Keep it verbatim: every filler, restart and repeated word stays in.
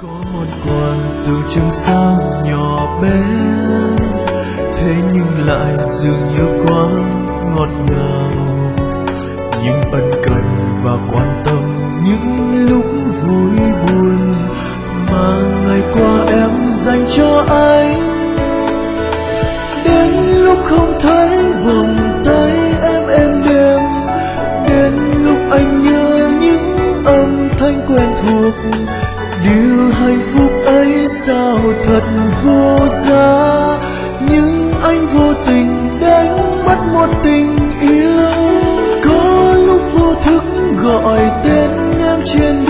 Có món quà từ trường sao nhỏ bé, thế nhưng lại dường như quá ngọt ngào. Những ân cần và quan tâm những lúc vui buồn mà ngày qua em dành cho anh. Đến lúc không thấy vòng tay em êm đềm, đến lúc anh nhớ những âm thanh quen thuộc, điều hạnh phúc ấy sao thật vô giá. Nhưng anh vô tình đánh mất một tình yêu. Có lúc vô thức gọi tên em trên